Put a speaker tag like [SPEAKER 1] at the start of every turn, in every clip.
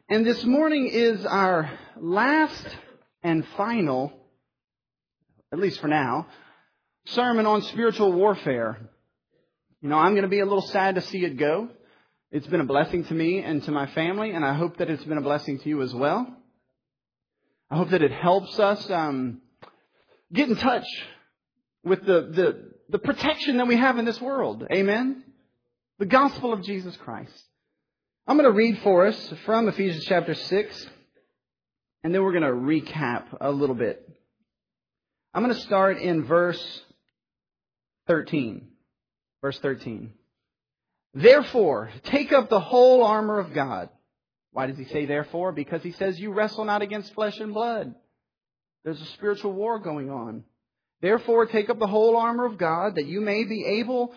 [SPEAKER 1] And this morning is our last and final, at least for now, sermon on spiritual warfare. You know, I'm going to be a little sad to see it go. It's been a blessing to me and to my family, and I hope that it's been a blessing to you as well. I hope that it helps us get in touch with the protection that we have in this world. Amen? The gospel of Jesus Christ. I'm going to read for us from Ephesians chapter 6, and then we're going to recap a little bit. I'm going to start in verse 13. Verse 13. Therefore, take up the whole armor of God. Why does he say therefore? Because he says you wrestle not against flesh and blood. There's a spiritual war going on. Therefore, take up the whole armor of God, that you may be able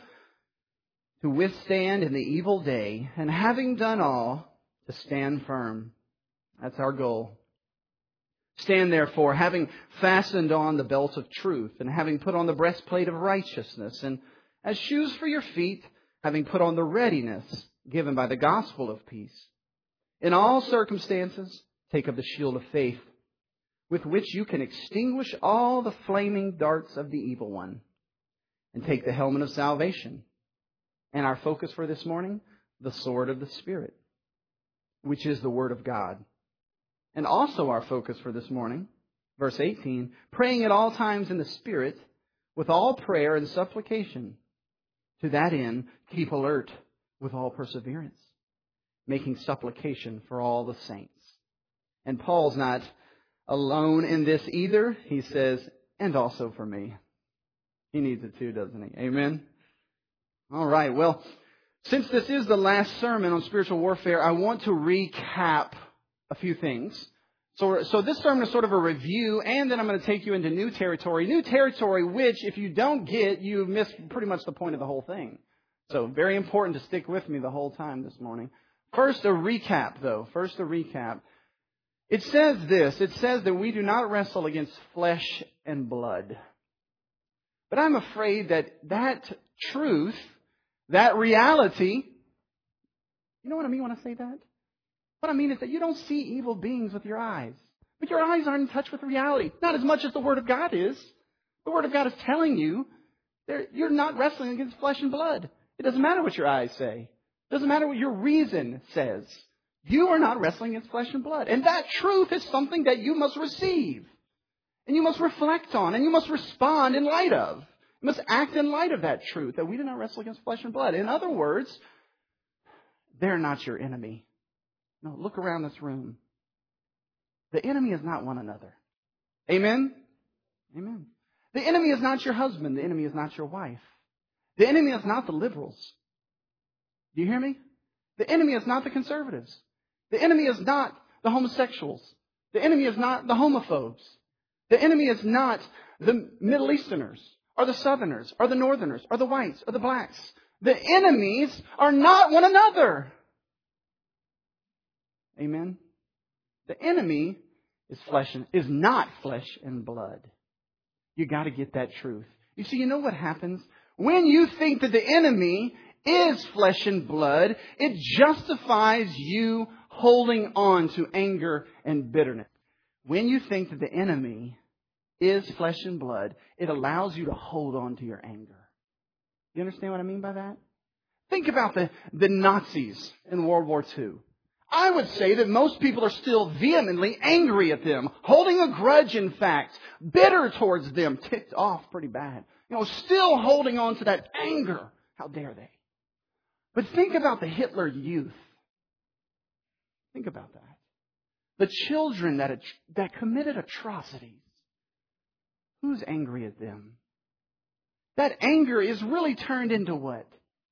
[SPEAKER 1] to withstand in the evil day, and having done all, to stand firm. That's our goal. Stand therefore, having fastened on the belt of truth, and having put on the breastplate of righteousness, and as shoes for your feet, having put on the readiness given by the gospel of peace. In all circumstances, take up the shield of faith, with which you can extinguish all the flaming darts of the evil one, and take the helmet of salvation. And our focus for this morning, the sword of the Spirit, which is the Word of God. And also our focus for this morning, verse 18, praying at all times in the Spirit, with all prayer and supplication. To that end, keep alert with all perseverance, making supplication for all the saints. And Paul's not alone in this either. He says, and also for me. He needs it too, doesn't he? Amen? All right. Well, since this is the last sermon on spiritual warfare, I want to recap a few things. So this sermon is sort of a review, and then I'm going to take you into new territory. New territory, which, if you don't get, you miss pretty much the point of the whole thing. So very important to stick with me the whole time this morning. First, a recap, though. First, a recap. It says this. It says that we do not wrestle against flesh and blood. But I'm afraid that truth, that reality, you know what I mean when I say that? What I mean is that you don't see evil beings with your eyes. But your eyes aren't in touch with reality. Not as much as the Word of God is. The Word of God is telling you you're not wrestling against flesh and blood. It doesn't matter what your eyes say. It doesn't matter what your reason says. You are not wrestling against flesh and blood. And that truth is something that you must receive. And you must reflect on. And you must respond in light of. You must act in light of that truth, that we do not wrestle against flesh and blood. In other words, they're not your enemy. No, look around this room. The enemy is not one another. Amen? Amen. The enemy is not your husband. The enemy is not your wife. The enemy is not the liberals. Do you hear me? The enemy is not the conservatives. The enemy is not the homosexuals. The enemy is not the homophobes. The enemy is not the Middle Easterners, or the Southerners, or the Northerners, or the whites, or the blacks. The enemies are not one another. Amen? The enemy is not flesh and blood. You got to get that truth. You see, you know what happens? When you think that the enemy is flesh and blood, it justifies you holding on to anger and bitterness. When you think that the enemy is flesh and blood, it allows you to hold on to your anger. You understand what I mean by that? Think about the Nazis in World War II. I would say that most people are still vehemently angry at them, holding a grudge, in fact, bitter towards them, ticked off pretty bad. You know, still holding on to that anger. How dare they? But think about the Hitler Youth. Think about that. The children that committed atrocities. Who's angry at them? That anger is really turned into what?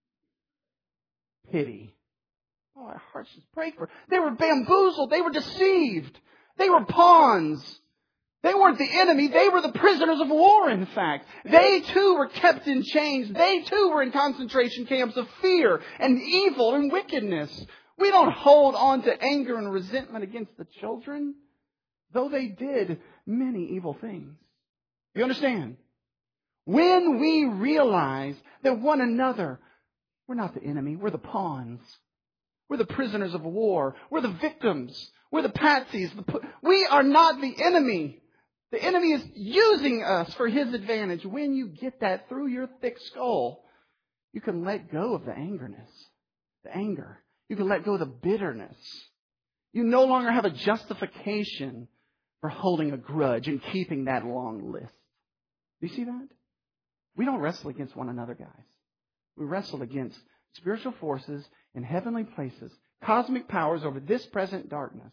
[SPEAKER 1] Pity. Oh, our hearts just break for. They were bamboozled. They were deceived. They were pawns. They weren't the enemy. They were the prisoners of war, in fact. They too were kept in chains. They too were in concentration camps of fear and evil and wickedness. We don't hold on to anger and resentment against the children, though they did many evil things. You understand? When we realize that one another, we're not the enemy, we're the pawns. We're the prisoners of war. We're the victims. We're the patsies. We are not the enemy. The enemy is using us for his advantage. When you get that through your thick skull, you can let go of the anger. You can let go of the bitterness. You no longer have a justification for holding a grudge and keeping that long list. Do you see that? We don't wrestle against one another, guys. We wrestle against spiritual forces in heavenly places, cosmic powers over this present darkness.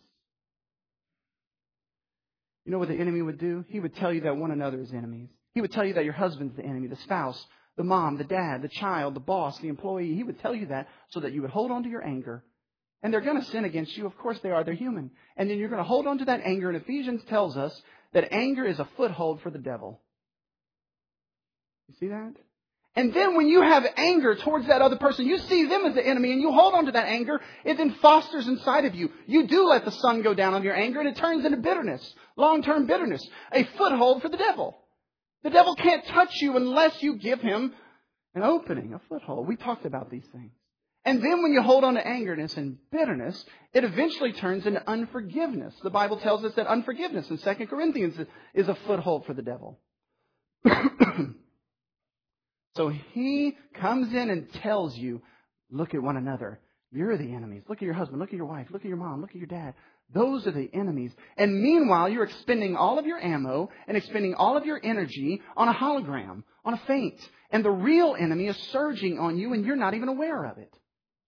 [SPEAKER 1] You know what the enemy would do? He would tell you that one another is enemies. He would tell you that your husband's the enemy, the spouse, the mom, the dad, the child, the boss, the employee. He would tell you that so that you would hold on to your anger. And they're going to sin against you. Of course they are. They're human. And then you're going to hold on to that anger. And Ephesians tells us that anger is a foothold for the devil. You see that? And then when you have anger towards that other person, you see them as the enemy and you hold on to that anger, it then fosters inside of you. You do let the sun go down on your anger and it turns into bitterness, long-term bitterness, a foothold for the devil. The devil can't touch you unless you give him an opening, a foothold. We talked about these things. And then when you hold on to angerness and bitterness, it eventually turns into unforgiveness. The Bible tells us that unforgiveness in 2 Corinthians is a foothold for the devil. So he comes in and tells you, look at one another. You're the enemies. Look at your husband. Look at your wife. Look at your mom. Look at your dad. Those are the enemies. And meanwhile, you're expending all of your ammo and expending all of your energy on a hologram, on a feint. And the real enemy is surging on you and you're not even aware of it.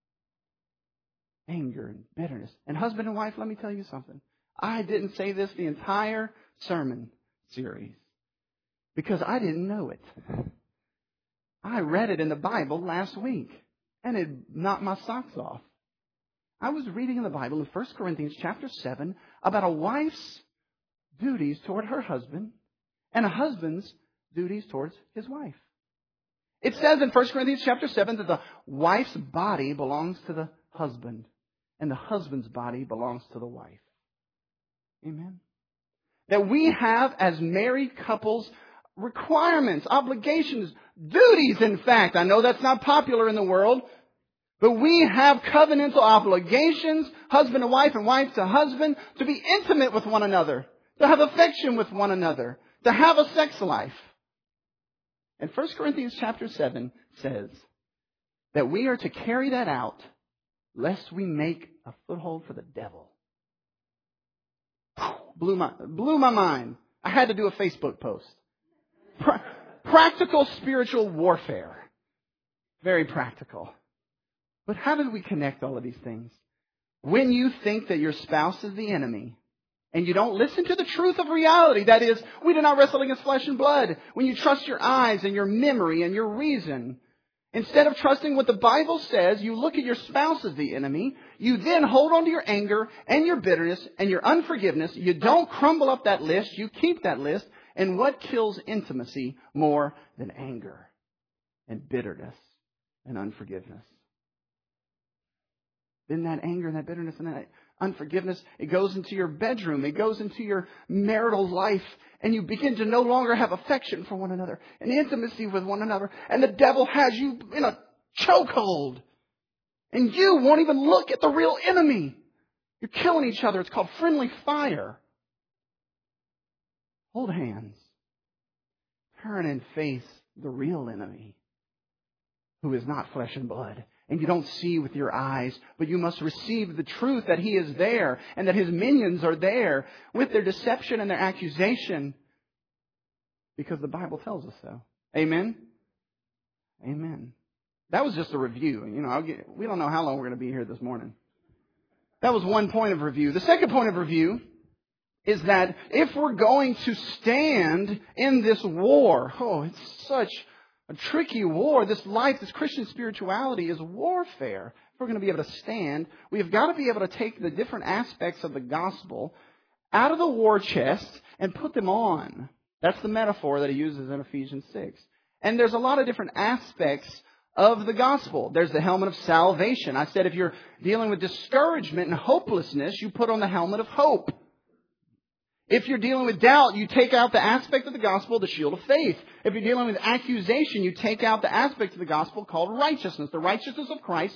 [SPEAKER 1] Anger and bitterness. And husband and wife, let me tell you something. I didn't say this the entire sermon series because I didn't know it. I read it in the Bible last week, and it knocked my socks off. I was reading in the Bible in 1 Corinthians chapter 7 about a wife's duties toward her husband and a husband's duties towards his wife. It says in 1 Corinthians chapter 7 that the wife's body belongs to the husband, and the husband's body belongs to the wife. Amen. That we have, as married couples, requirements, obligations, duties, in fact. I know that's not popular in the world, but we have covenantal obligations, husband to wife and wife to husband, to be intimate with one another, to have affection with one another, to have a sex life. And 1 Corinthians chapter 7 says that we are to carry that out lest we make a foothold for the devil. Blew my mind. I had to do a Facebook post. Practical spiritual warfare. Very practical. But how do we connect all of these things? When you think that your spouse is the enemy, and you don't listen to the truth of reality, that is, we do not wrestle against flesh and blood. When you trust your eyes and your memory and your reason, instead of trusting what the Bible says, you look at your spouse as the enemy. You then hold on to your anger and your bitterness and your unforgiveness. You don't crumble up that list. You keep that list. And what kills intimacy more than anger and bitterness and unforgiveness? Then that anger and that bitterness and that unforgiveness, it goes into your bedroom. It goes into your marital life. And you begin to no longer have affection for one another and intimacy with one another. And the devil has you in a chokehold. And you won't even look at the real enemy. You're killing each other. It's called friendly fire. Hold hands. Turn and face the real enemy, who is not flesh and blood. And you don't see with your eyes, but you must receive the truth that he is there and that his minions are there with their deception and their accusation, because the Bible tells us so. Amen? Amen. That was just a review. We don't know how long we're going to be here this morning. That was one point of review. The second point of review is that if we're going to stand in this war, it's such a tricky war. This life, this Christian spirituality is warfare. If we're going to be able to stand, we've got to be able to take the different aspects of the gospel out of the war chest and put them on. That's the metaphor that he uses in Ephesians 6. And there's a lot of different aspects of the gospel. There's the helmet of salvation. I said if you're dealing with discouragement and hopelessness, you put on the helmet of hope. If you're dealing with doubt, you take out the aspect of the gospel, the shield of faith. If you're dealing with accusation, you take out the aspect of the gospel called righteousness, the righteousness of Christ,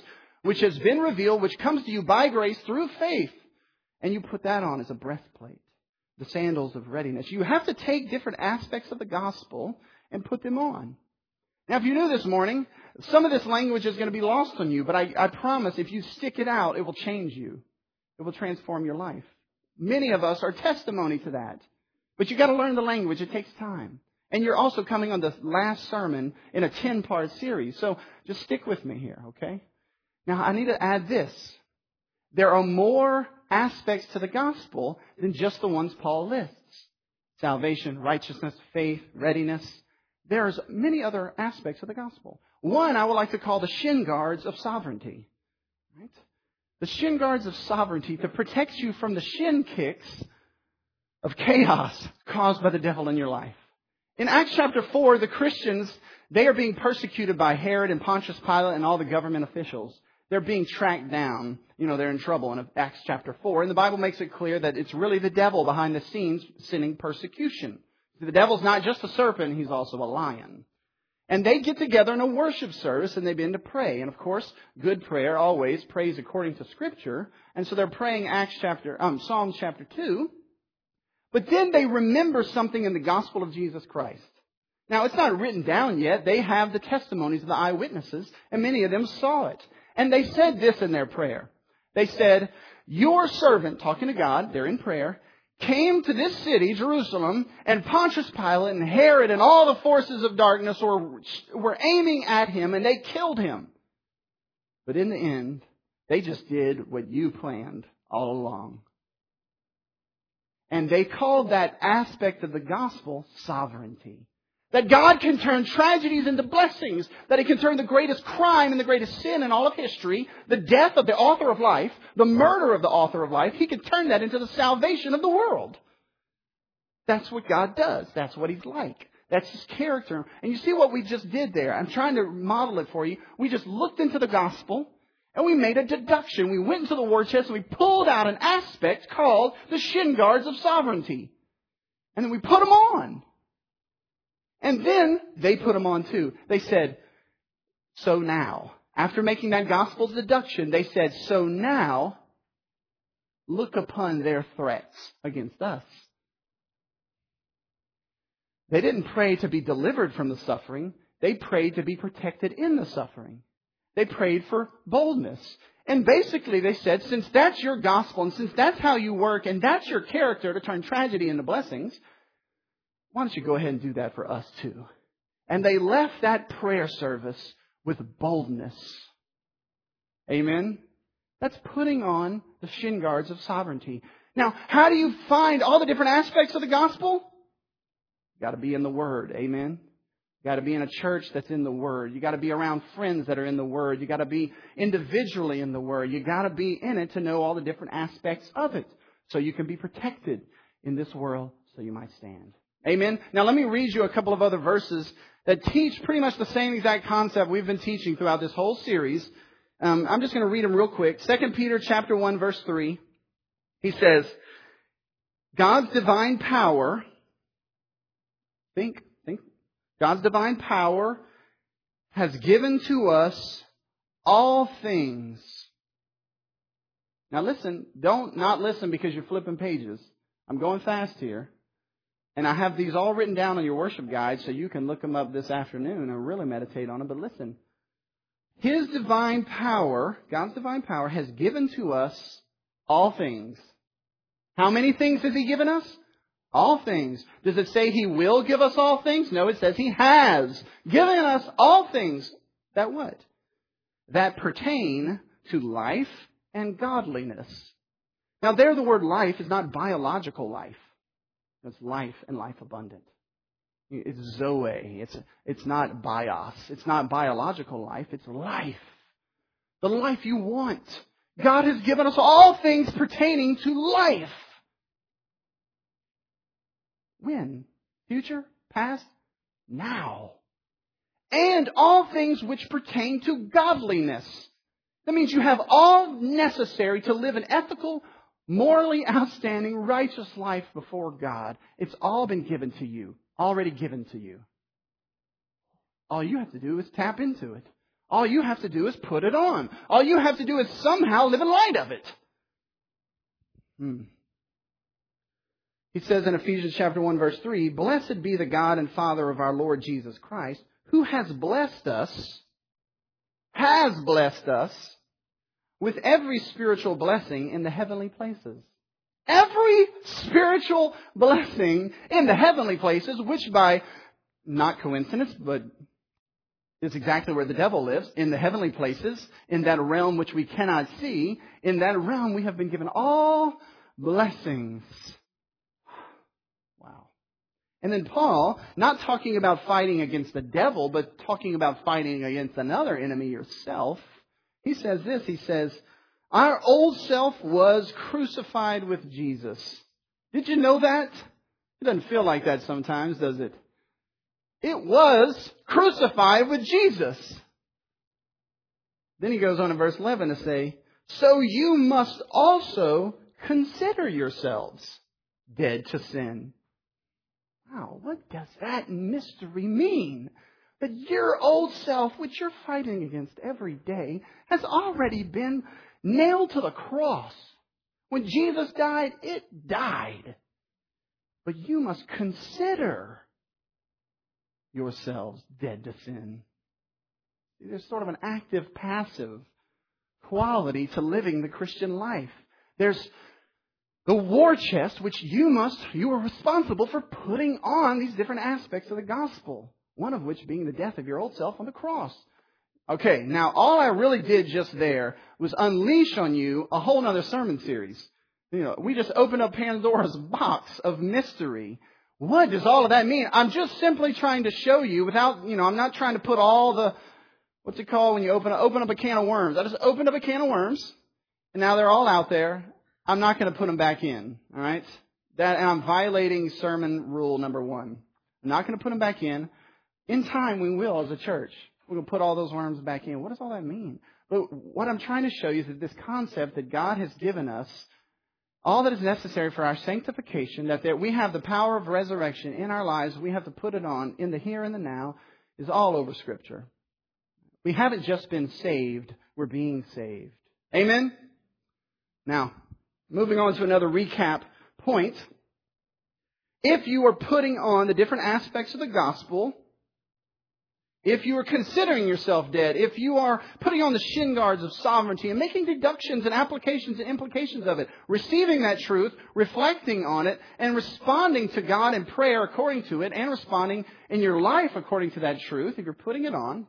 [SPEAKER 1] which has been revealed, which comes to you by grace through faith. And you put that on as a breastplate, the sandals of readiness. You have to take different aspects of the gospel and put them on. Now, if you're new this morning, some of this language is going to be lost on you, but I promise if you stick it out, it will change you. It will transform your life. Many of us are testimony to that. But you've got to learn the language. It takes time. And you're also coming on the last sermon in a 10-part series. So just stick with me here, okay? Now, I need to add this. There are more aspects to the gospel than just the ones Paul lists. Salvation, righteousness, faith, readiness. There's many other aspects of the gospel. One I would like to call the shin guards of sovereignty. Right? The shin guards of sovereignty to protect you from the shin kicks of chaos caused by the devil in your life. In Acts chapter 4, the Christians, they are being persecuted by Herod and Pontius Pilate and all the government officials. They're being tracked down. They're in trouble in Acts chapter 4. And the Bible makes it clear that it's really the devil behind the scenes sending persecution. The devil's not just a serpent, he's also a lion. And they get together in a worship service and they begin to pray. And of course, good prayer always prays according to Scripture. And so they're praying Psalm chapter 2. But then they remember something in the gospel of Jesus Christ. Now, it's not written down yet. They have the testimonies of the eyewitnesses, and many of them saw it. And they said this in their prayer. They said, your servant, talking to God, they're in prayer, came to this city, Jerusalem, and Pontius Pilate and Herod and all the forces of darkness were aiming at him, and they killed him. But in the end, they just did what you planned all along. And they called that aspect of the gospel sovereignty. That God can turn tragedies into blessings. That He can turn the greatest crime and the greatest sin in all of history, the death of the author of life, the murder of the author of life, He can turn that into the salvation of the world. That's what God does. That's what He's like. That's His character. And you see what we just did there? I'm trying to model it for you. We just looked into the gospel and we made a deduction. We went into the war chest and we pulled out an aspect called the shin guards of sovereignty. And then we put them on. And then they put them on too. They said, so now, after making that gospel deduction, they said, so now, look upon their threats against us. They didn't pray to be delivered from the suffering. They prayed to be protected in the suffering. They prayed for boldness. And basically they said, since that's your gospel and since that's how you work and that's your character to turn tragedy into blessings, why don't you go ahead and do that for us too? And they left that prayer service with boldness. Amen? That's putting on the shin guards of sovereignty. Now, how do you find all the different aspects of the gospel? You've got to be in the Word. Amen? You've got to be in a church that's in the Word. You've got to be around friends that are in the Word. You've got to be individually in the Word. You've got to be in it to know all the different aspects of it so you can be protected in this world so you might stand. Amen. Now let me read you a couple of other verses that teach pretty much the same exact concept we've been teaching throughout this whole series. I'm just going to read them real quick. 2 Peter chapter 1 verse 3. He says, God's divine power, think, God's divine power has given to us all things. Now listen, don't not listen because you're flipping pages. I'm going fast here. And I have these all written down on your worship guide so you can look them up this afternoon and really meditate on them. But listen, His divine power, God's divine power, has given to us all things. How many things has He given us? All things. Does it say He will give us all things? No, it says He has given us all things. That what? That pertain to life and godliness. Now there the word life is not biological life. It's life and life abundant. It's Zoe. It's not bios. It's not biological life. It's life. The life you want. God has given us all things pertaining to life. When? Future? Past? Now. And all things which pertain to godliness. That means you have all necessary to live an ethical, morally outstanding, righteous life before God. It's all been given to you. Already given to you. All you have to do is tap into it. All you have to do is put it on. All you have to do is somehow live in light of it. He says in Ephesians chapter 1, verse 3, "Blessed be the God and Father of our Lord Jesus Christ, who has blessed us with every spiritual blessing in the heavenly places." Every spiritual blessing in the heavenly places, which by not coincidence, but is exactly where the devil lives, in the heavenly places, in that realm which we cannot see. In that realm we have been given all blessings. Wow. And then Paul, not talking about fighting against the devil, but talking about fighting against another enemy, yourself, he says this, he says, "Our old self was crucified with Jesus." Did you know that? It doesn't feel like that sometimes, does it? It was crucified with Jesus. Then he goes on in verse 11 to say, "So you must also consider yourselves dead to sin." Wow, what does that mystery mean? That your old self, which you're fighting against every day, has already been nailed to the cross. When Jesus died, it died. But you must consider yourselves dead to sin. There's sort of an active-passive quality to living the Christian life. There's the war chest, which you are responsible for putting on these different aspects of the gospel. One of which being the death of your old self on the cross. Okay, now all I really did just there was unleash on you a whole other sermon series. We just opened up Pandora's box of mystery. What does all of that mean? I'm just simply trying to show you without, I'm not trying to put all the, what's it called when you open up a can of worms? I just opened up a can of worms, and now they're all out there. I'm not going to put them back in, all right? And I'm violating sermon rule number 1. I'm not going to put them back in. In time, we will as a church. We're going to put all those worms back in. What does all that mean? But what I'm trying to show you is that this concept that God has given us, all that is necessary for our sanctification, that we have the power of resurrection in our lives, we have to put it on in the here and the now, is all over Scripture. We haven't just been saved, we're being saved. Amen? Now, moving on to another recap point. If you are putting on the different aspects of the gospel, if you are considering yourself dead, if you are putting on the shin guards of sovereignty and making deductions and applications and implications of it, receiving that truth, reflecting on it, and responding to God in prayer according to it, and responding in your life according to that truth, if you're putting it on,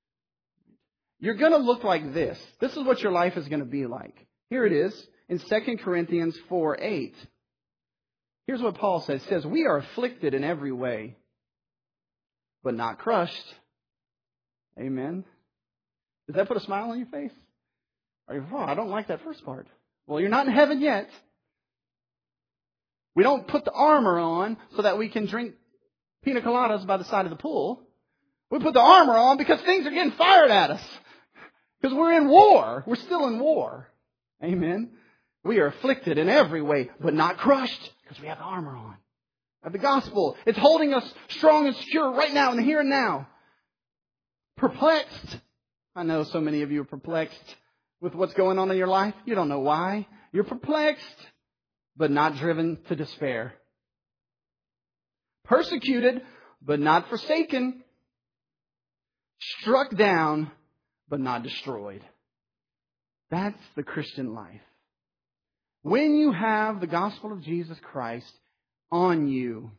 [SPEAKER 1] you're going to look like this. This is what your life is going to be like. Here it is in 2 Corinthians 4:8. Here's what Paul says. He says, "We are afflicted in every way, but not crushed." Amen. Does that put a smile on your face? Or you, I don't like that first part. Well, you're not in heaven yet. We don't put the armor on so that we can drink pina coladas by the side of the pool. We put the armor on because things are getting fired at us. Because we're in war. We're still in war. Amen. We are afflicted in every way, but not crushed because we have the armor on. Of the gospel. It's holding us strong and secure right now in the here and now. Perplexed. I know so many of you are perplexed with what's going on in your life. You don't know why. You're perplexed, but not driven to despair. Persecuted, but not forsaken. Struck down, but not destroyed. That's the Christian life. When you have the gospel of Jesus Christ on you,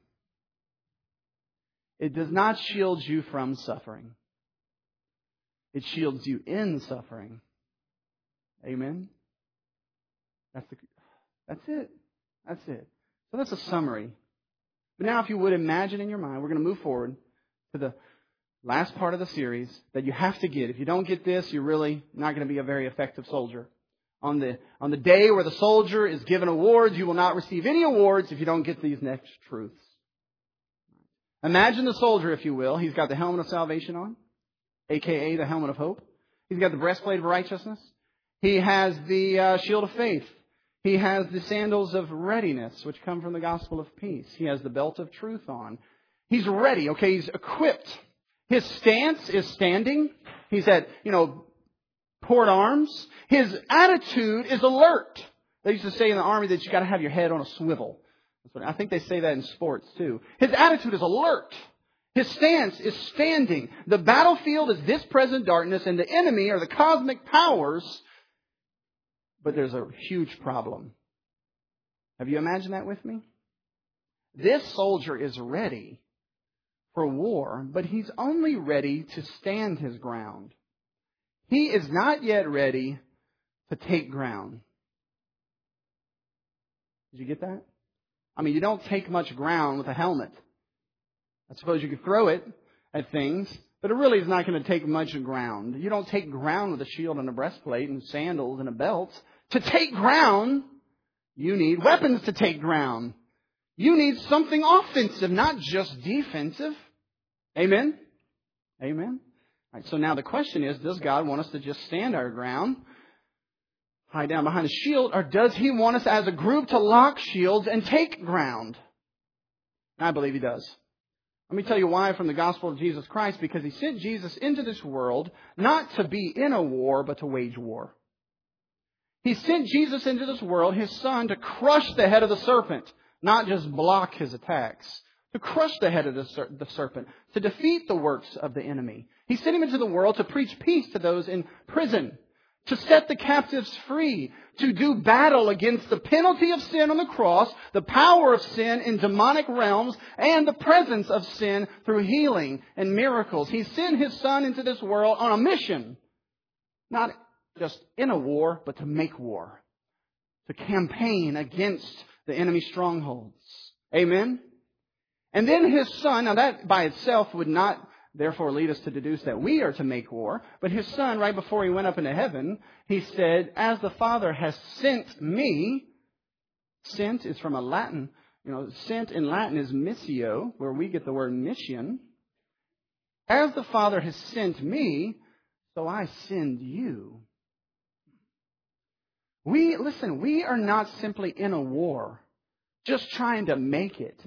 [SPEAKER 1] it does not shield you from suffering. It shields you in suffering. Amen? That's it. That's it. So that's a summary. But now if you would imagine in your mind, we're going to move forward to the last part of the series that you have to get. If you don't get this, you're really not going to be a very effective soldier. On the day where the soldier is given awards, you will not receive any awards if you don't get these next truths. Imagine the soldier, if you will. He's got the helmet of salvation on, a.k.a. the helmet of hope. He's got the breastplate of righteousness. He has the shield of faith. He has the sandals of readiness, which come from the gospel of peace. He has the belt of truth on. He's ready, okay? He's equipped. His stance is standing. He's at, port arms. His attitude is alert. They used to say in the Army that you got to have your head on a swivel. I think they say that in sports too. His attitude is alert. His stance is standing. The battlefield is this present darkness, and the enemy are the cosmic powers. But there's a huge problem. Have you imagined that with me? This soldier is ready for war, but he's only ready to stand his ground. He is not yet ready to take ground. Did you get that? You don't take much ground with a helmet. I suppose you could throw it at things, but it really is not going to take much ground. You don't take ground with a shield and a breastplate and sandals and a belt. To take ground, you need weapons to take ground. You need something offensive, not just defensive. Amen? Amen? All right, so now the question is, does God want us to just stand our ground, hide down behind a shield, or does He want us as a group to lock shields and take ground? I believe He does. Let me tell you why from the gospel of Jesus Christ. Because He sent Jesus into this world not to be in a war, but to wage war. He sent Jesus into this world, His Son, to crush the head of the serpent, not just block his attacks. To crush the head of the serpent, to defeat the works of the enemy. He sent Him into the world to preach peace to those in prison, to set the captives free, to do battle against the penalty of sin on the cross, the power of sin in demonic realms, and the presence of sin through healing and miracles. He sent His Son into this world on a mission, not just in a war, but to make war, to campaign against the enemy strongholds. Amen? And then His Son, now that by itself would not therefore lead us to deduce that we are to make war. But His Son, right before He went up into heaven, He said, as the Father has sent me, sent is from a Latin, sent in Latin is missio, where we get the word mission. As the Father has sent me, so I send you. We are not simply in a war, just trying to make it.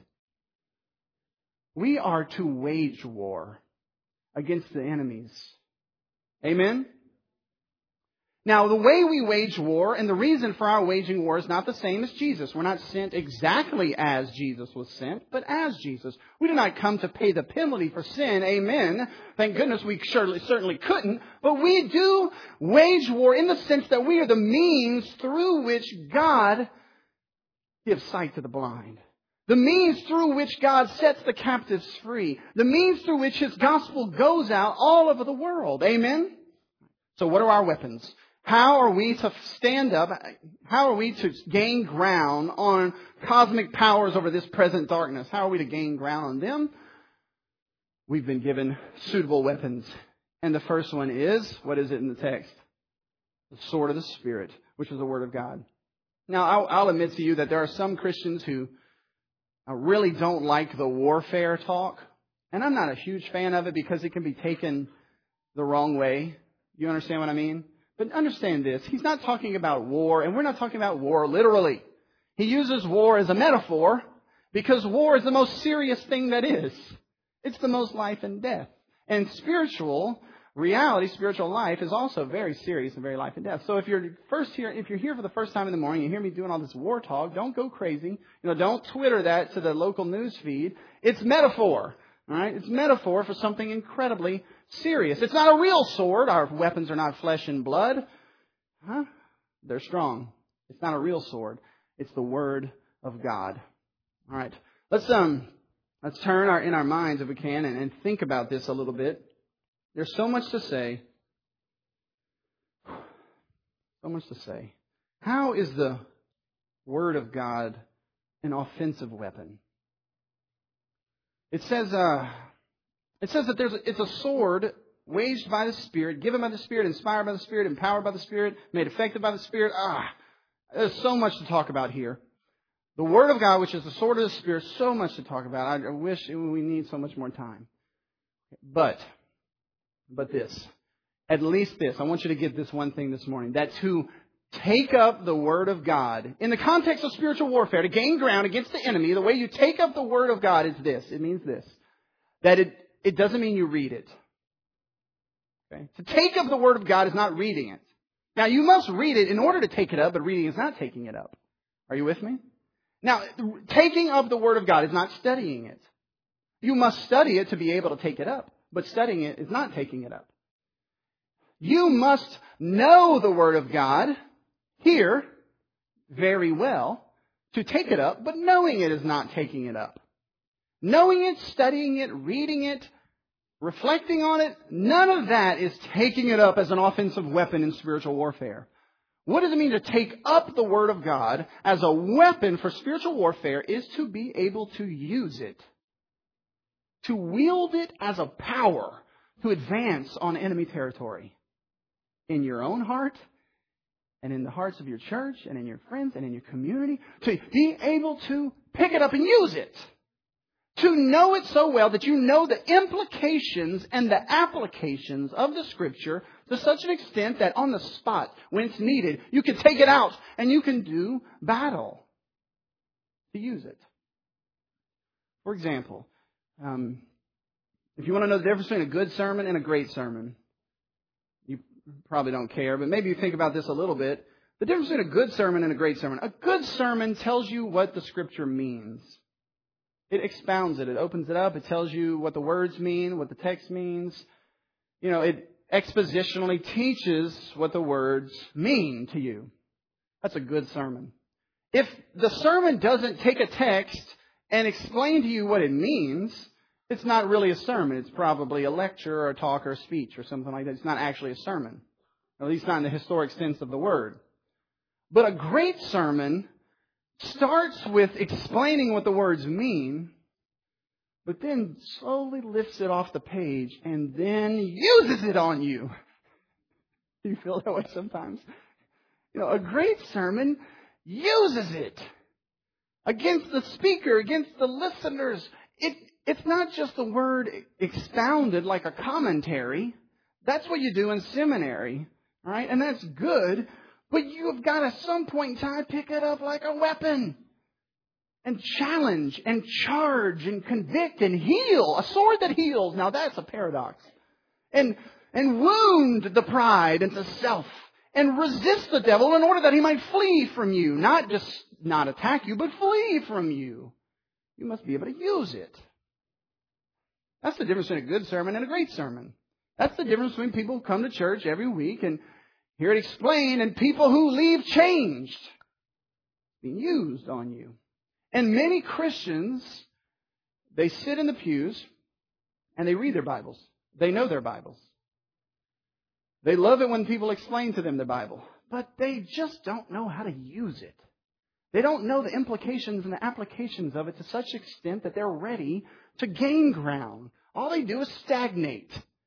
[SPEAKER 1] We are to wage war against the enemies. Amen? Now, the way we wage war and the reason for our waging war is not the same as Jesus. We're not sent exactly as Jesus was sent, but as Jesus. We did not come to pay the penalty for sin. Amen. Thank goodness we certainly couldn't. But we do wage war in the sense that we are the means through which God gives sight to the blind. The means through which God sets the captives free. The means through which His gospel goes out all over the world. Amen? So what are our weapons? How are we to stand up? How are we to gain ground on cosmic powers over this present darkness? How are we to gain ground on them? We've been given suitable weapons. And the first one is, what is it in the text? The sword of the Spirit, which is the Word of God. Now, I'll admit to you that there are some Christians who I really don't like the warfare talk. And I'm not a huge fan of it because it can be taken the wrong way. You understand what I mean? But understand this. He's not talking about war, and we're not talking about war literally. He uses war as a metaphor because war is the most serious thing that is. It's the most life and death. And spiritual reality, spiritual life is also very serious and very life and death. So if you're here for the first time in the morning, you hear me doing all this war talk, don't go crazy. Don't Twitter that to the local news feed. It's metaphor. All right? It's metaphor for something incredibly serious. It's not a real sword. Our weapons are not flesh and blood. They're strong. It's not a real sword. It's the Word of God. All right. Let's turn in our minds, if we can, and think about this a little bit. There's so much to say. So much to say. How is the Word of God an offensive weapon? It says that it's a sword waged by the Spirit, given by the Spirit, inspired by the Spirit, empowered by the Spirit, made effective by the Spirit. There's so much to talk about here. The Word of God, which is the sword of the Spirit, so much to talk about. I wish we need so much more time. But this, at least this, I want you to get this one thing this morning, that to take up the Word of God, in the context of spiritual warfare, to gain ground against the enemy, the way you take up the Word of God is this. It means this, that it doesn't mean you read it. Okay? To take up the Word of God is not reading it. Now, you must read it in order to take it up, but reading is not taking it up. Are you with me? Now, taking up the Word of God is not studying it. You must study it to be able to take it up, but studying it is not taking it up. You must know the Word of God here very well to take it up, but knowing it is not taking it up. Knowing it, studying it, reading it, reflecting on it, none of that is taking it up as an offensive weapon in spiritual warfare. What does it mean to take up the Word of God as a weapon for spiritual warfare is to be able to use it. To wield it as a power to advance on enemy territory. In your own heart, and in the hearts of your church, and in your friends, and in your community. To be able to pick it up and use it. To know it so well that you know the implications and the applications of the Scripture to such an extent that on the spot, when it's needed, you can take it out and you can do battle to use it. For example, if you want to know the difference between a good sermon and a great sermon, you probably don't care, but maybe you think about this a little bit. The difference between a good sermon and a great sermon. A good sermon tells you what the Scripture means. It expounds it. It opens it up. It tells you what the words mean, what the text means. You know, it expositionally teaches what the words mean to you. That's a good sermon. If the sermon doesn't take a text and explain to you what it means, it's not really a sermon. It's probably a lecture or a talk or a speech or something like that. It's not actually a sermon. At least not in the historic sense of the word. But a great sermon starts with explaining what the words mean, but then slowly lifts it off the page and then uses it on you. Do you feel that way sometimes? You know, a great sermon uses it against the speaker, against the listeners. It's not just the word expounded like a commentary. That's what you do in seminary, right? And that's good. But you've got at some point in time pick it up like a weapon. And challenge and charge and convict and heal. A sword that heals. Now that's a paradox. And wound the pride and the self. And resist the devil in order that he might flee from you. Not just not attack you, but flee from you. You must be able to use it. That's the difference between a good sermon and a great sermon. That's the difference between people who come to church every week and hear it explained and people who leave changed. Being used on you. And many Christians, they sit in the pews and they read their Bibles. They know their Bibles. They love it when people explain to them the Bible. But they just don't know how to use it. They don't know the implications and the applications of it to such extent that they're ready to gain ground. All they do is stagnate.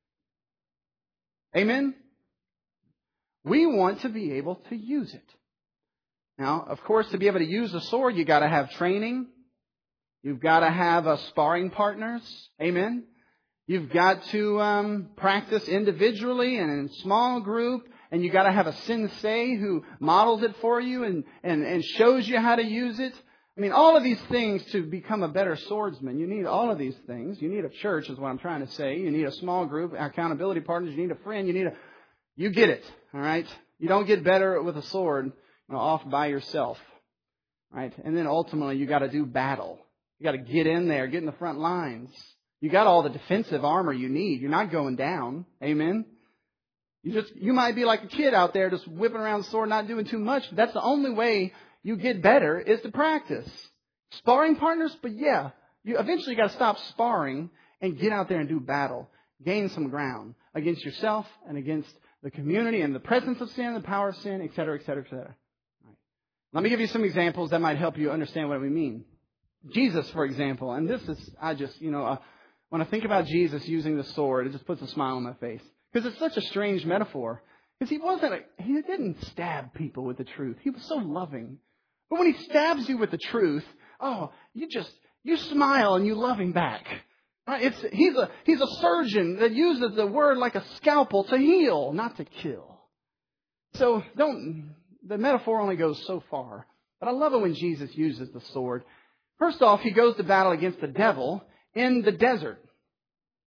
[SPEAKER 1] Amen? We want to be able to use it. Now, of course, to be able to use a sword, you've got to have training. You've got to have sparring partners. Amen? You've got to practice individually and in a small group. And you've got to have a sensei who models it for you and shows you how to use it. I mean, all of these things to become a better swordsman. You need all of these things. You need a church is what I'm trying to say. You need a small group, accountability partners. You need a friend. You get it. All right? You don't get better with a sword off by yourself. Right? And then ultimately you got to do battle. You got to get in there, get in the front lines. You got all the defensive armor you need. You're not going down. Amen? You might be like a kid out there just whipping around the sword, not doing too much. But that's the only way you get better is to practice. Sparring partners, but yeah, you eventually got to stop sparring and get out there and do battle. Gain some ground against yourself and against the community and the presence of sin, the power of sin, etc., etc., etc. Let me give you some examples that might help you understand what we mean. Jesus, for example, and this is, when I think about Jesus using the sword, it just puts a smile on my face. Because it's such a strange metaphor. Because he didn't stab people with the truth. He was so loving. But when he stabs you with the truth, you smile and you love him back. Right? He's a surgeon that uses the word like a scalpel to heal, not to kill. So the metaphor only goes so far. But I love it when Jesus uses the sword. First off, he goes to battle against the devil in the desert.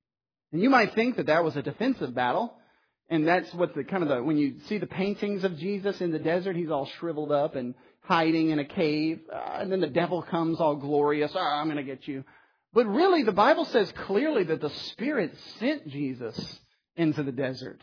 [SPEAKER 1] And you might think that that was a defensive battle. And that's what when you see the paintings of Jesus in the desert, he's all shriveled up and hiding in a cave. And then the devil comes all glorious. I'm going to get you. But really, the Bible says clearly that the Spirit sent Jesus into the desert.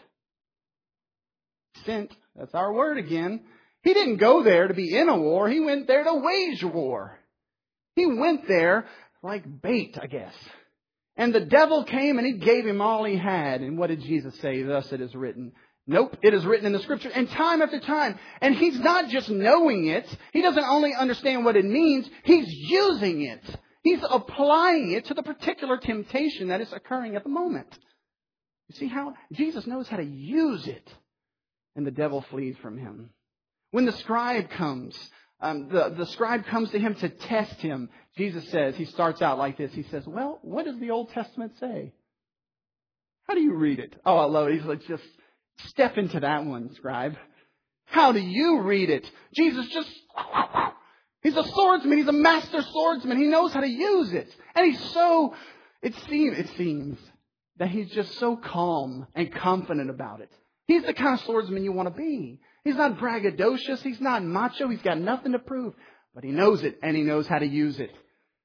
[SPEAKER 1] Sent, that's our word again. He didn't go there to be in a war. He went there to wage war. He went there like bait, I guess. And the devil came and he gave him all he had. And what did Jesus say? Thus it is written. Nope, it is written in the Scripture. And time after time. And he's not just knowing it. He doesn't only understand what it means. He's using it. He's applying it to the particular temptation that is occurring at the moment. You see how Jesus knows how to use it. And the devil flees from him. When the scribe comes, the scribe comes to him to test him. Jesus says, he starts out like this. He says, well, what does the Old Testament say? How do you read it? Oh, I love it. He's like, just step into that one, scribe. How do you read it? Jesus just, he's a swordsman. He's a master swordsman. He knows how to use it. And he's so, it seems that he's just so calm and confident about it. He's the kind of swordsman you want to be. He's not braggadocious. He's not macho. He's got nothing to prove. But he knows it, and he knows how to use it.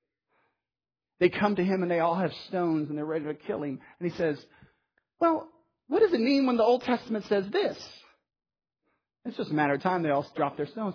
[SPEAKER 1] They come to him, and they all have stones, and they're ready to kill him. And he says, well, what does it mean when the Old Testament says this? It's just a matter of time. They all drop their stones.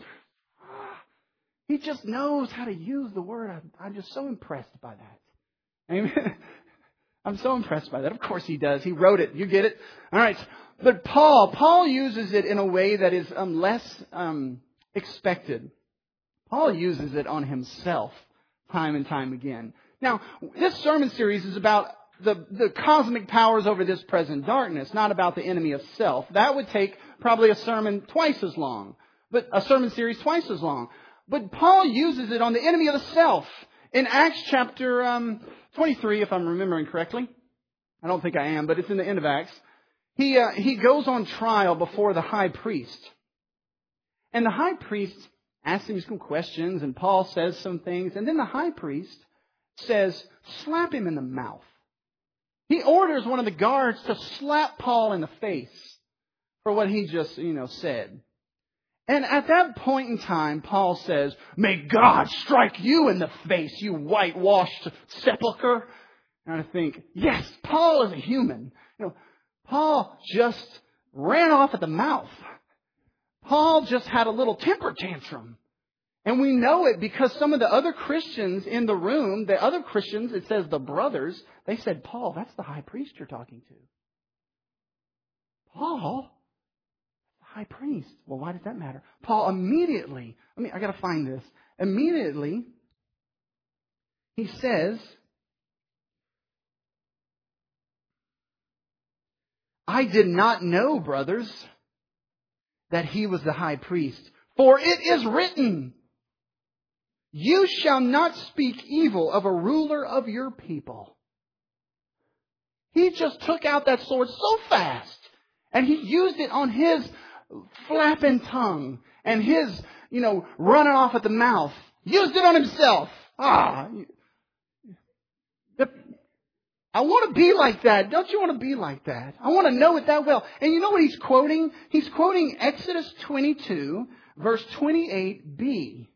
[SPEAKER 1] He just knows how to use the word. I'm just so impressed by that. Amen. I'm so impressed by that. Of course he does. He wrote it. You get it? All right. But Paul uses it in a way that is less expected. Paul uses it on himself time and time again. Now, this sermon series is about the cosmic powers over this present darkness, not about the enemy of self. That would take probably a sermon twice as long, but a sermon series twice as long. But Paul uses it on the enemy of the self. In Acts chapter 23, if I'm remembering correctly. I don't think I am, but it's in the end of Acts. He goes on trial before the high priest. And the high priest asks him some questions, and Paul says some things. And then the high priest says, slap him in the mouth. He orders one of the guards to slap Paul in the face for what he just, said. And at that point in time, Paul says, may God strike you in the face, you whitewashed sepulcher. And I think, yes, Paul is a human. Paul just ran off at the mouth. Paul just had a little temper tantrum. And we know it because some of the other Christians in the room, the other Christians, it says the brothers, they said, Paul, that's the high priest you're talking to. Paul? High priest. Well, why does that matter? Paul immediately, I got to find this. Immediately, he says, I did not know, brothers, that he was the high priest. For it is written, you shall not speak evil of a ruler of your people. He just took out that sword so fast, and he used it on his flapping tongue and his, running off at the mouth. Used it on himself. I want to be like that. Don't you want to be like that? I want to know it that well. And you know what he's quoting? He's quoting Exodus 22, verse 28b.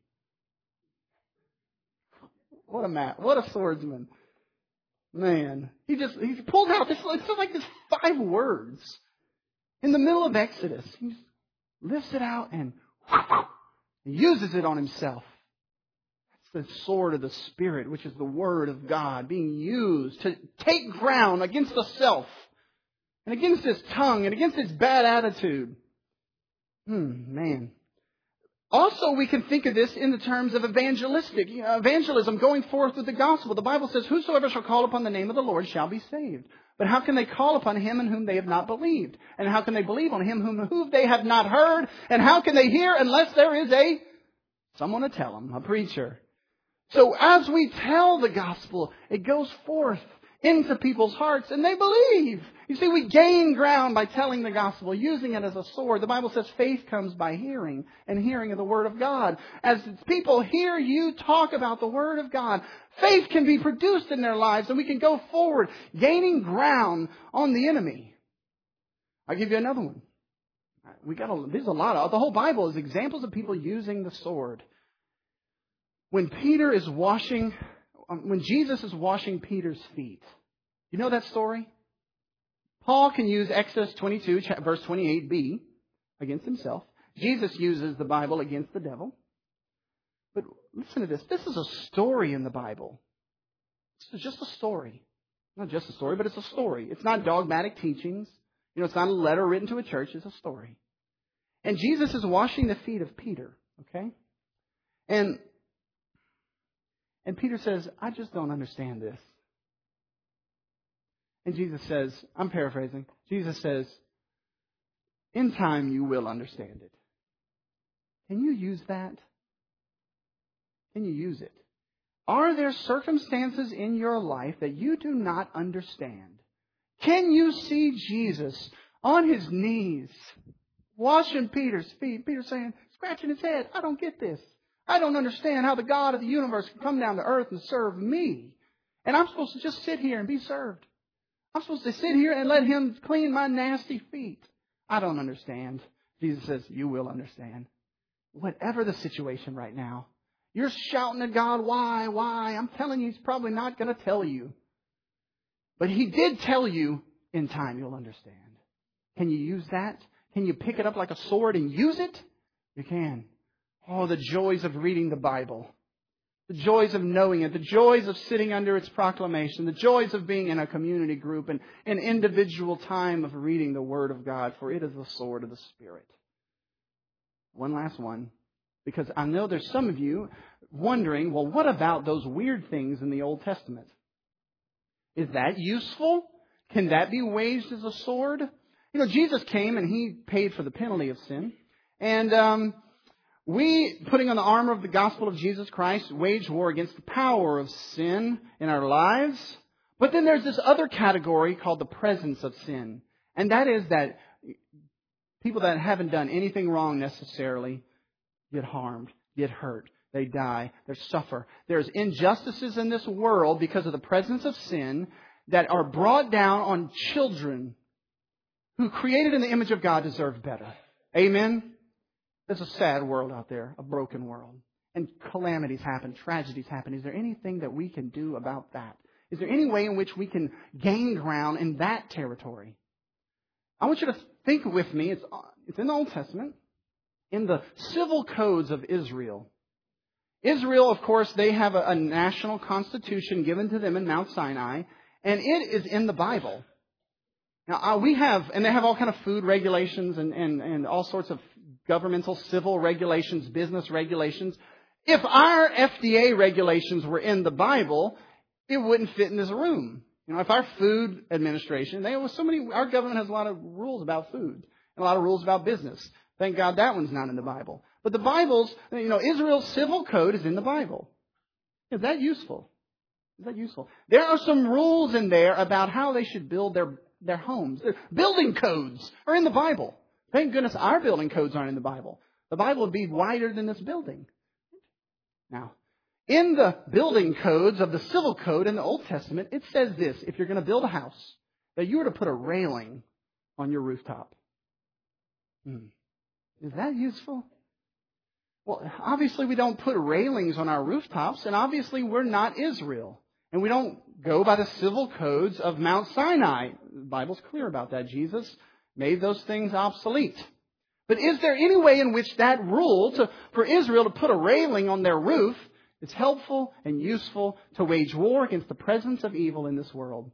[SPEAKER 1] What a swordsman. Man. He pulled out it's like this 5 words. In the middle of Exodus, he lifts it out and uses it on himself. That's the sword of the Spirit, which is the Word of God, being used to take ground against the self and against his tongue and against his bad attitude. Man. Also, we can think of this in the terms of evangelism, going forth with the gospel. The Bible says, whosoever shall call upon the name of the Lord shall be saved. But how can they call upon him in whom they have not believed? And how can they believe on him whom they have not heard? And how can they hear unless there is someone to tell them, a preacher? So as we tell the gospel, it goes forth into people's hearts and they believe. You see, we gain ground by telling the gospel, using it as a sword. The Bible says faith comes by hearing, and hearing of the Word of God. As people hear you talk about the Word of God, faith can be produced in their lives and we can go forward, gaining ground on the enemy. I'll give you another one. There's a lot of, the whole Bible is examples of people using the sword. When Jesus is washing Peter's feet, you know that story? Paul can use Exodus 22, verse 28b, against himself. Jesus uses the Bible against the devil. But listen to this. This is a story in the Bible. This is just a story. Not just a story, but it's a story. It's not dogmatic teachings. It's not a letter written to a church. It's a story. And Jesus is washing the feet of Peter. Okay? And Peter says, I just don't understand this. And Jesus says, I'm paraphrasing, Jesus says, in time you will understand it. Can you use that? Can you use it? Are there circumstances in your life that you do not understand? Can you see Jesus on his knees, washing Peter's feet? Peter saying, scratching his head, I don't get this. I don't understand how the God of the universe can come down to earth and serve me. And I'm supposed to just sit here and be served. I'm supposed to sit here and let him clean my nasty feet. I don't understand. Jesus says, you will understand. Whatever the situation right now, you're shouting at God, why? I'm telling you, he's probably not going to tell you. But he did tell you, in time you'll understand. Can you use that? Can you pick it up like a sword and use it? You can. Oh, the joys of reading the Bible. The joys of knowing it. The joys of sitting under its proclamation. The joys of being in a community group and an individual time of reading the Word of God. For it is the sword of the Spirit. One last one. Because I know there's some of you wondering, well, what about those weird things in the Old Testament? Is that useful? Can that be waged as a sword? Jesus came and he paid for the penalty of sin. And we, putting on the armor of the gospel of Jesus Christ, wage war against the power of sin in our lives. But then there's this other category called the presence of sin. And that is that people that haven't done anything wrong necessarily get harmed, get hurt. They die. They suffer. There's injustices in this world because of the presence of sin that are brought down on children who, created in the image of God, deserve better. Amen? There's a sad world out there, a broken world. And calamities happen, tragedies happen. Is there anything that we can do about that? Is there any way in which we can gain ground in that territory? I want you to think with me. It's in the Old Testament, in the civil codes of Israel. Israel, of course, they have a national constitution given to them in Mount Sinai, and it is in the Bible. Now, they have all kind of food regulations and all sorts of governmental civil regulations, business regulations. If our FDA regulations were in the Bible, it wouldn't fit in this room. If our food administration, our government has a lot of rules about food and a lot of rules about business. Thank God that one's not in the Bible. But the Bible's, Israel's civil code is in the Bible. Is that useful? There are some rules in there about how they should build their homes. Their building codes are in the Bible. Thank goodness our building codes aren't in the Bible. The Bible would be wider than this building. Now, in the building codes of the civil code in the Old Testament, it says this: if you're going to build a house, that you are to put a railing on your rooftop. Is that useful? Well, obviously we don't put railings on our rooftops, and obviously we're not Israel. And we don't go by the civil codes of Mount Sinai. The Bible's clear about that. Jesus made those things obsolete. But is there any way in which that rule for Israel to put a railing on their roof is helpful and useful to wage war against the presence of evil in this world?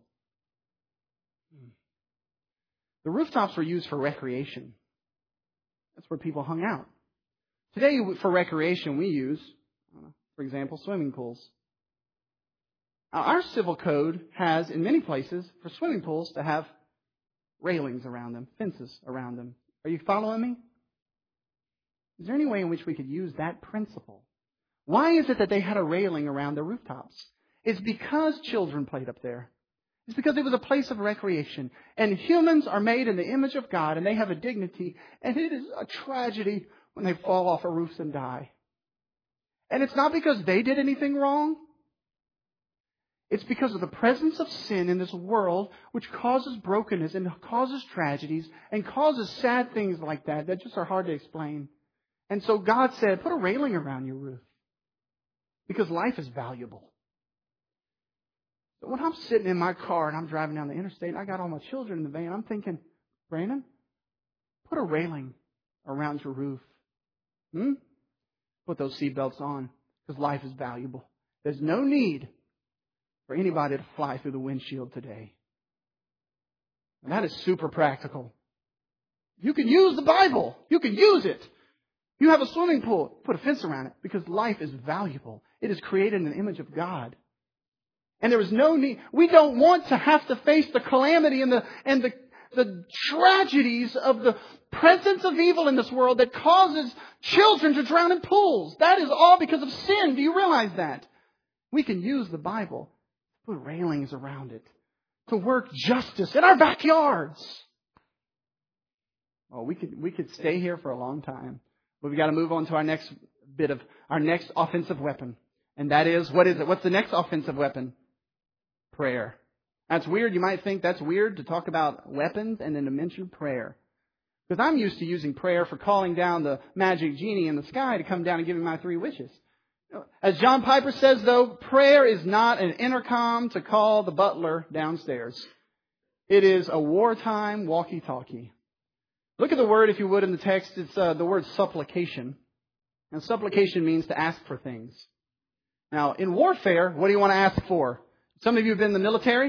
[SPEAKER 1] The rooftops were used for recreation. That's where people hung out. Today, for recreation, we use, for example, swimming pools. Now, our civil code has, in many places, for swimming pools to have railings around them, fences around them. Are you following me? Is there any way in which we could use that principle? Why is it that they had a railing around their rooftops? It's because children played up there. It's because it was a place of recreation. And humans are made in the image of God, and they have a dignity. And it is a tragedy when they fall off of roofs and die. And it's not because they did anything wrong. It's because of the presence of sin in this world, which causes brokenness and causes tragedies and causes sad things like that just are hard to explain. And so God said, put a railing around your roof. Because life is valuable. But when I'm sitting in my car and I'm driving down the interstate and I got all my children in the van, I'm thinking, Brandon, put a railing around your roof. Put those seatbelts on, because life is valuable. There's no need for anybody to fly through the windshield today. And that is super practical. You can use the Bible. You can use it. You have a swimming pool. Put a fence around it, because life is valuable. It is created in the image of God. And there is no need. We don't want to have to face the calamity and the tragedies of the presence of evil in this world that causes children to drown in pools. That is all because of sin. Do you realize that? We can use the Bible, put railings around it, to work justice in our backyards. Oh, we could stay here for a long time. But we've got to move on to our next offensive weapon. And that is, what is it? What's the next offensive weapon? Prayer. That's weird. You might think that's weird to talk about weapons and then to mention prayer. Because I'm used to using prayer for calling down the magic genie in the sky to come down and give me my 3 wishes. As John Piper says, though, prayer is not an intercom to call the butler downstairs. It is a wartime walkie-talkie. Look at the word, if you would, in the text. It's the word supplication. And supplication means to ask for things. Now, in warfare, what do you want to ask for? Some of you have been in the military.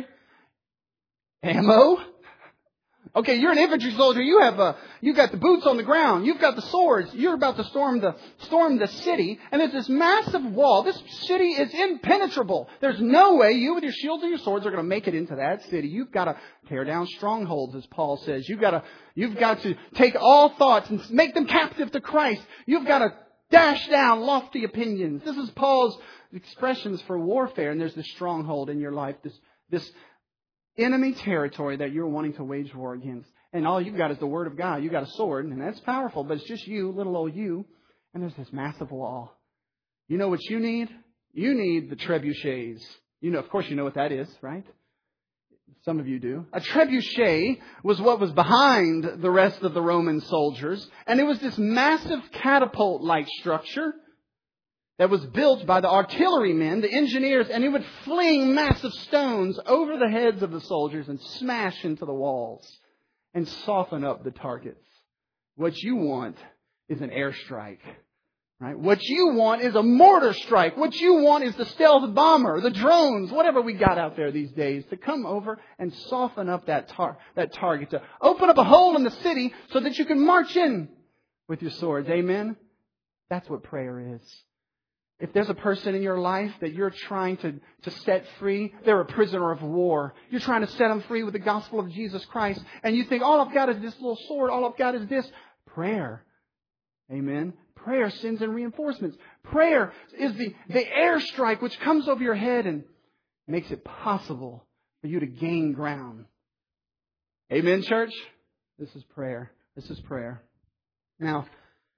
[SPEAKER 1] Ammo? Okay, you're an infantry soldier. You've got the boots on the ground. You've got the swords. You're about to storm the city. And there's this massive wall. This city is impenetrable. There's no way you with your shields and your swords are going to make it into that city. You've got to tear down strongholds, as Paul says. You've got to take all thoughts and make them captive to Christ. You've got to dash down lofty opinions. This is Paul's expressions for warfare. And there's this stronghold in your life, this enemy territory that you're wanting to wage war against. And all you've got is the Word of God. You've got a sword, and that's powerful, but it's just you, little old you. And there's this massive wall. You know what you need? You need the trebuchets. Of course you know what that is, right? Some of you do. A trebuchet was what was behind the rest of the Roman soldiers. And it was this massive catapult-like structure that was built by the artillerymen, the engineers, and it would fling massive stones over the heads of the soldiers and smash into the walls and soften up the targets. What you want is an airstrike, right? What you want is a mortar strike. What you want is the stealth bomber, the drones, whatever we got out there these days, to come over and soften up that target, to open up a hole in the city so that you can march in with your swords. Amen? That's what prayer is. If there's a person in your life that you're trying to set free, they're a prisoner of war. You're trying to set them free with the gospel of Jesus Christ. And you think, all I've got is this little sword. All I've got is this. Prayer. Amen. Prayer sends in reinforcements. Prayer is the airstrike which comes over your head and makes it possible for you to gain ground. Amen, church? This is prayer. This is prayer. Now,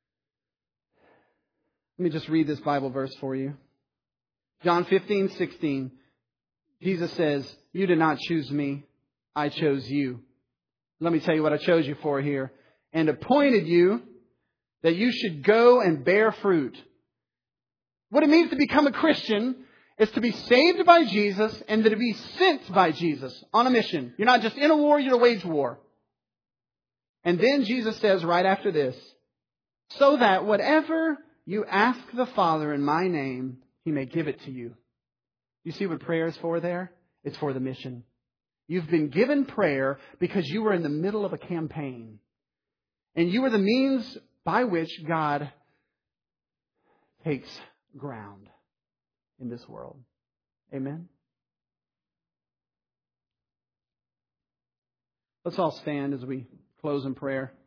[SPEAKER 1] let me just read this Bible verse for you. John 15:16. Jesus says, "You did not choose me. I chose you." Let me tell you what I chose you for here. "And appointed you that you should go and bear fruit." What it means to become a Christian is to be saved by Jesus and to be sent by Jesus on a mission. You're not just in a war, you're to wage war. And then Jesus says right after this, "So that whatever you ask the Father in my name, He may give it to you." You see what prayer is for there? It's for the mission. You've been given prayer because you were in the middle of a campaign. And you are the means by which God takes ground in this world. Amen? Let's all stand as we close in prayer.